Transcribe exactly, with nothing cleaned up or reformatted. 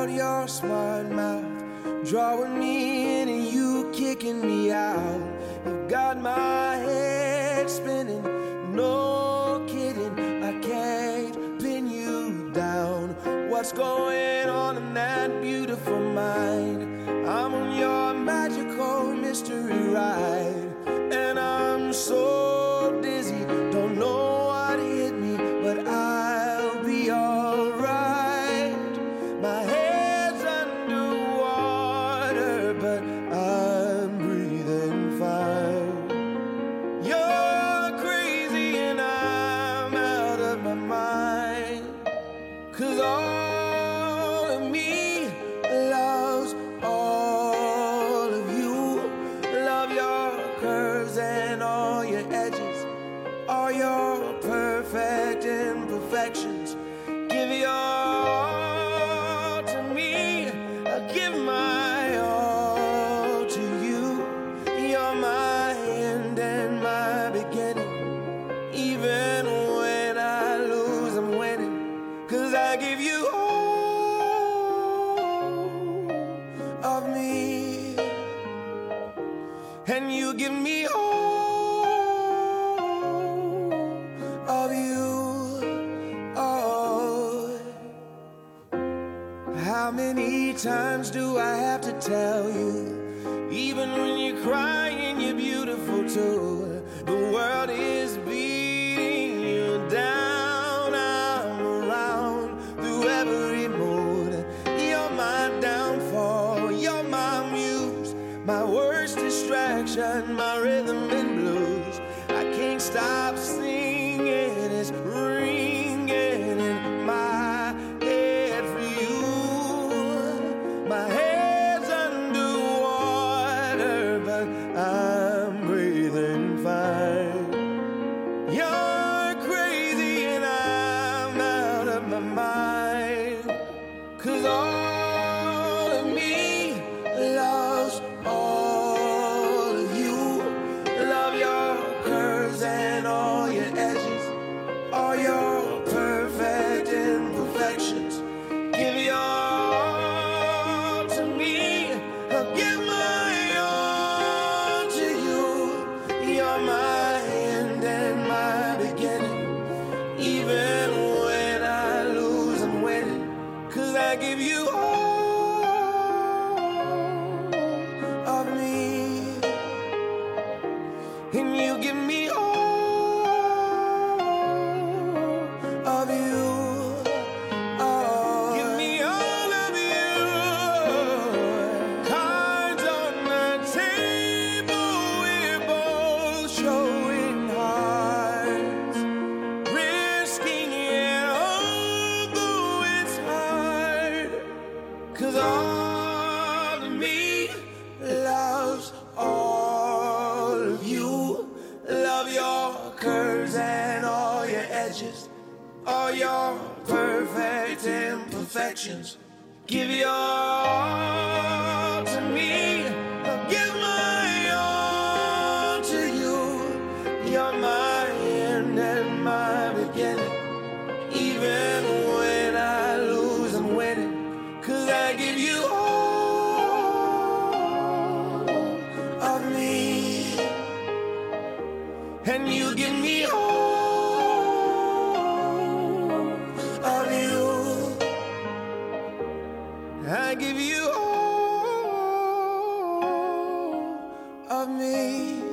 about your smart mouth, drawing me in and you kicking me out. You got my head spinning, no kidding, I can't pin you down. What's going on in that beautiful mind? I'm on your magical mystery ride, and I'm so dizzy, don't know what hit me, but I'll be alright. My head's underwater, but I'm breathing fine. You're crazy and I'm out of my mind, 'cause all of me loves all of you. Love your curves and all your edges, all your perfect imperfections. Give your all to me, I give my all to you. You're my end and my beginning. Even when I lose, I'm winning, 'cause I give you all of me, and you give me all of you. Oh, how many times do I have to tell you? Even when you're crying, you're beautiful too. The world is beating you down. I'm around through every mood. You're my downfall, you're my muse, my worst distraction, my rhythm and blues. I can't stop singing, it's ringing in my head for you. My head's underwater, but I'm breathing fine. You're crazy and I'm out of my mind, 'cause all of me loves all of you. Love your curves and all your edges, all your perfect imperfections. Give your all to me, I'll give my all to you. You're my end and my beginning. Even when I lose, I'm winning, 'cause I give you all of me, and you give me all of you. Oh, give me all of you. Cards on the table, we're both showing hearts, risking it although it's hard, 'cause all of me loves all of you. Love your curves and all your edges, all your perfect imperfections. Give your all to me, I'll give my all to you. You're my end and my beginning. Even when I lose, I'm winning, 'cause I give you all of me, and you give me all of you. I give you all of me.